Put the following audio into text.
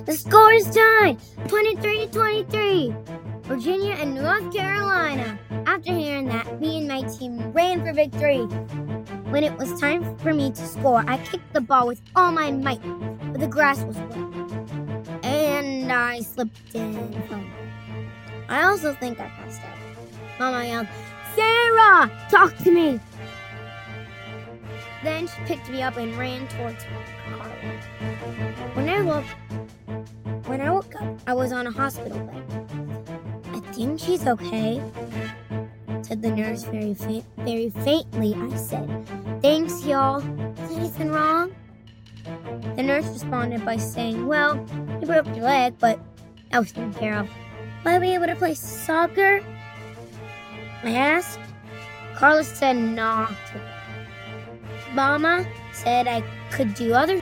The score is tied, 23-23. Virginia and North Carolina. After hearing that, me and my team ran for victory. When it was time for me to score, I kicked the ball with all my might, but the grass was wet, and I slipped and fell. I also think I passed out. Mama yelled, "Sarah, talk to me!" Then she picked me up and ran towards Carla. When I woke up, I was on a hospital bed. "I think she's okay," said the nurse very faintly. I said, "Thanks, y'all. Is anything wrong?" The nurse responded by saying, "Well, you broke your leg, but that was taken care of. Will I be able to play soccer?" I asked. Carla said not. Mama said I could do other